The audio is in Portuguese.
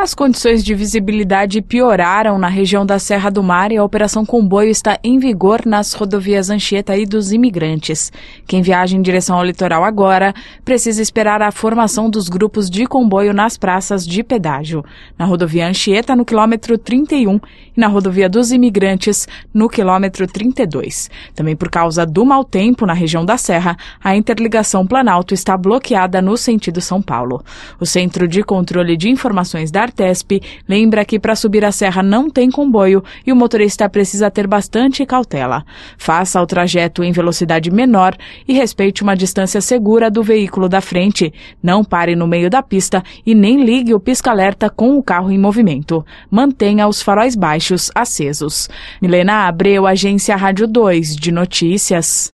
As condições de visibilidade pioraram na região da Serra do Mar e a Operação Comboio está em vigor nas rodovias Anchieta e dos Imigrantes. Quem viaja em direção ao litoral agora precisa esperar a formação dos grupos de comboio nas praças de pedágio. Na rodovia Anchieta, no quilômetro 31, e na rodovia dos Imigrantes, no quilômetro 32. Também por causa do mau tempo na região da Serra, a interligação Planalto está bloqueada no sentido São Paulo. O Centro de Controle de Informações da Artesp lembra que para subir a serra não tem comboio e o motorista precisa ter bastante cautela. Faça o trajeto em velocidade menor e respeite uma distância segura do veículo da frente. Não pare no meio da pista e nem ligue o pisca-alerta com o carro em movimento. Mantenha os faróis baixos acesos. Milena Abreu, Agência Rádio 2 de Notícias.